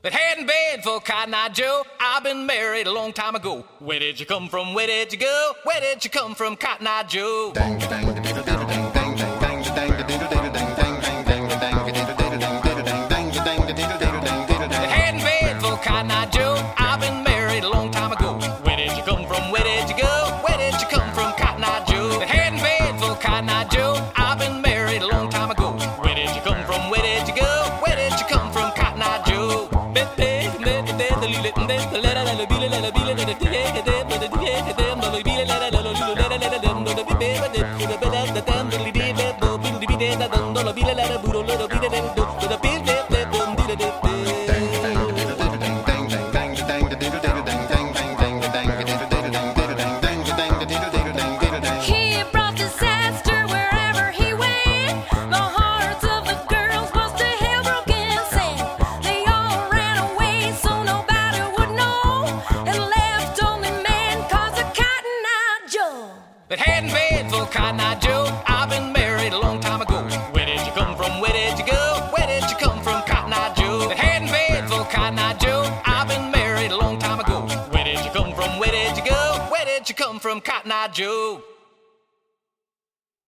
That had in bed for Cotton Eye Joe. I've been married a long time ago. Where did you come from? Where did you go? Where did you come from, Cotton Eye Joe? That had in bed for Cotton Eye Joe. I've been married a long time ago. Where did you come from? Where did you go? Where did you come from, Cotton Eye Joe? That had in bed for Cotton Eye Joe. I've been married a long time ago. Where did you come from? Where did you go? Where did you come from, Cotton Eye Joe? He brought disaster wherever he went. The hearts of the girls was to hell broken sand. They all ran away so nobody would know, and left only man cause of Cotton Eye Joe. That had in bed for Cotton Eye Joe. I've been married a long time ago. Where did you come from? Where did you go? Where did you come from, Cotton Eye Joe? That had in bed for Cotton Eye Joe. I've been married a long time ago. Where did you come from? Where did you go? Where did you come from, Cotton Eye Joe?